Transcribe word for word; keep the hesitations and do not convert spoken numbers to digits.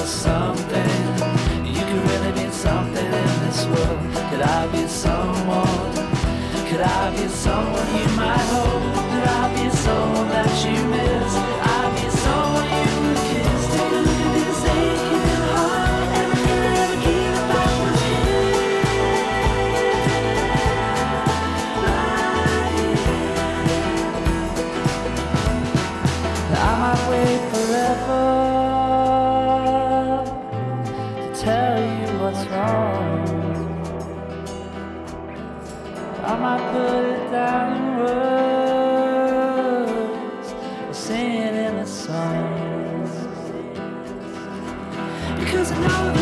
something. You could really be something in this world. Could I be someone? Could I be someone you might hope? Could I be someone that you miss? Could I be someone you would kiss? Take a look at this aching heart. Everything I ever cared about was here. I might wait forever to tell you what's wrong. I might put it down in words or sing it in a song, because I know